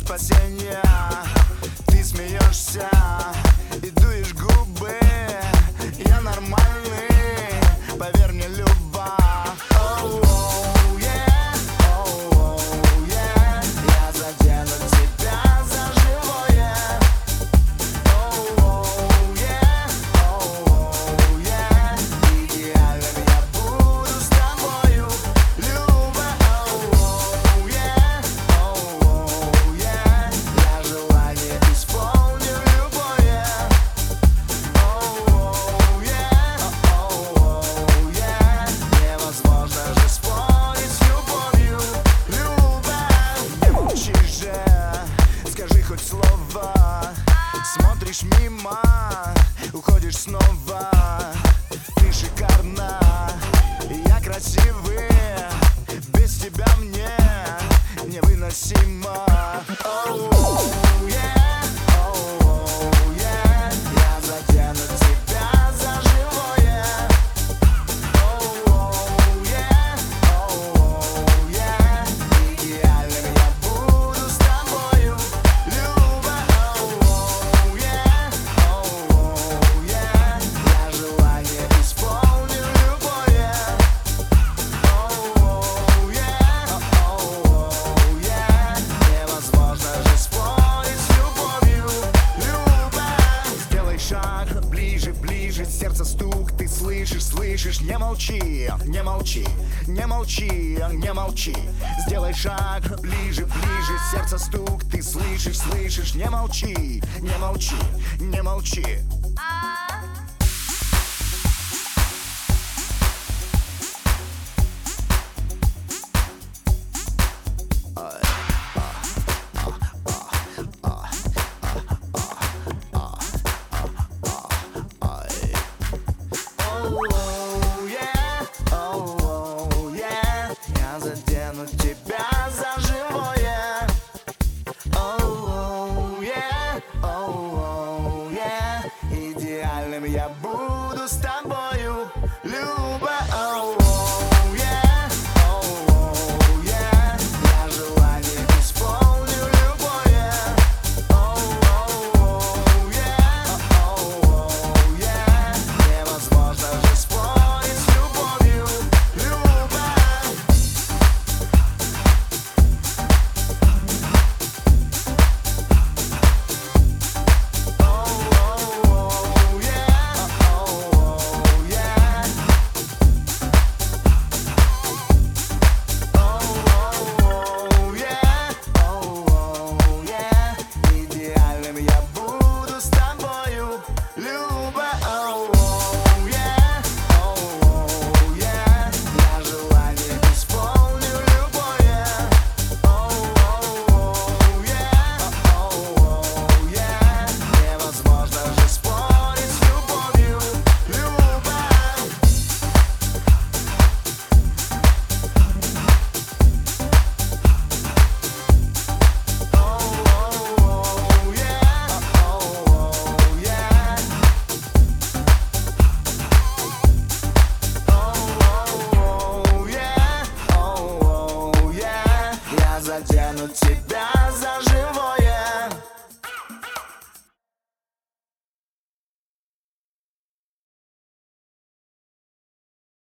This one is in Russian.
спасения. Ты смеешься и дуешь губы. Я нормальный, поверь мне, Люба. Оу, yeah, оу, yeah. Я задену тебя за живое. Оу, yeah, оу, yeah. Идеальным я буду с тобою, Люба. Оу, yeah, оу, yeah. Я желание исполню любое. Оу, yeah, оу, yeah. Невозможно же спорить с любовью, Люба. Не молчишь же, скажи хоть слово. Смотришь мимо, уходишь снова. Ты шикарна, я красивый. Без тебя мне невыносимо. Оу, yeah, оу, yeah. Я задену тебя за живое. Оу, yeah, оу, yeah. Идеальным я буду с тобою, Люба. Оу, yeah, оу, yeah. Я желание исполню любое. Оу, yeah, оу, yeah. Невозможно же спорить с любовью, Люба. Сделай шаг ближе, ближе, сердце стук, ты слышишь, слышишь. Не молчи, не молчи, не молчи, не молчи. Сделай шаг ближе, ближе, сердце стук, ты слышишь, слышишь. Не молчи, не молчи, не молчи. Оу, yeah, оу, yeah. Я задену тебя за живое. Оу, yeah, оу, yeah. Идеальным я буду с тобою, Люба. Оу, yeah, оу, yeah. Я желание исполню любое. Оу, yeah, оу, yeah. Невозможно же спорить с любовью, Люба. Оу, yeah, оу, yeah. Оу, yeah, оу, yeah. Идеальным я буду с тобою, Люба. Оу, yeah, оу, yeah. Я желание исполню любое. Оу, yeah, оу, yeah. Невозможно же спорить с любовью, Люба. Оу, yeah, оу, yeah. Оу, yeah, оу, yeah. Я задену тебя за живое.